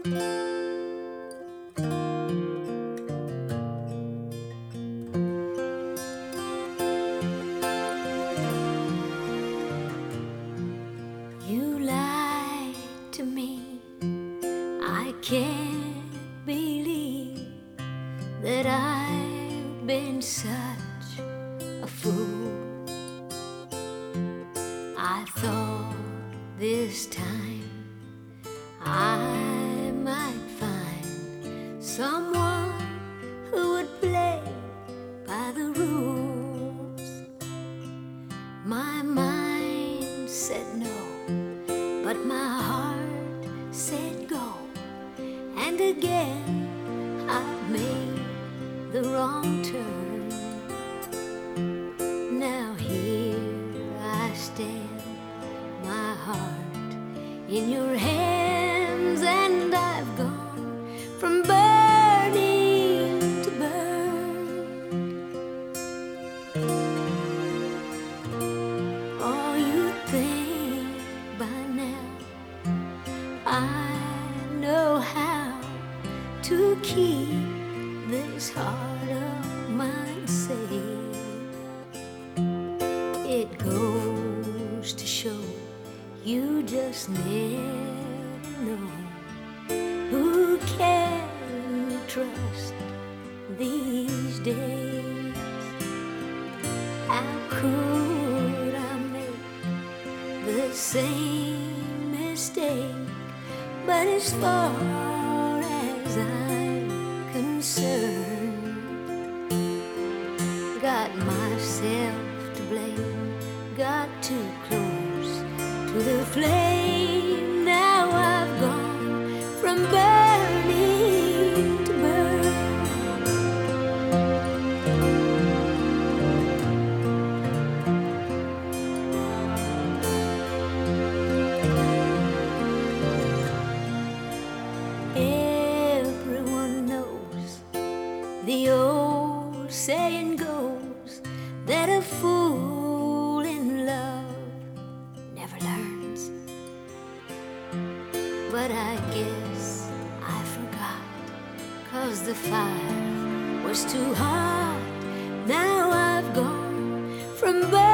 You lied to me. I can't believe that I've been such a fool. I thought this time I might find someone who would play by the rules. My mind said no, but my heart said go. And again I made the wrong turn. Now here I stand, my heart in your hands, and I've gone from burning to burned. Oh, you think by now I know how to keep this heart of mine safe. It goes to show you just never know who can you trust these days. How could I make the same mistake? But as far as I'm concerned, got myself to blame, got too close to the flame. Now I've gone from burning to burn. Everyone knows the old saying goes that a fool in love never learns. But I guess I forgot, 'cause the fire was too hot. Now I've gone from burning